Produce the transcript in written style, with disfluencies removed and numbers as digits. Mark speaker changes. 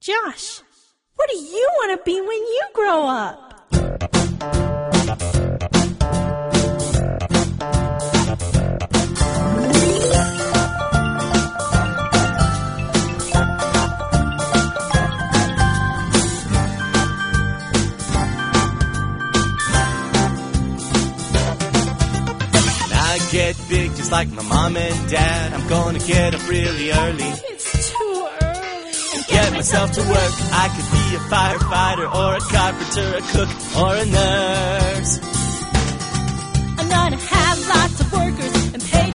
Speaker 1: Josh, what do you want to be when you grow up?
Speaker 2: Get big just like my mom and dad. I'm gonna get up really early.
Speaker 1: It's too early.
Speaker 2: Get myself to work. I could be a firefighter or a carpenter, a cook or a nurse.
Speaker 1: I'm gonna have lots of workers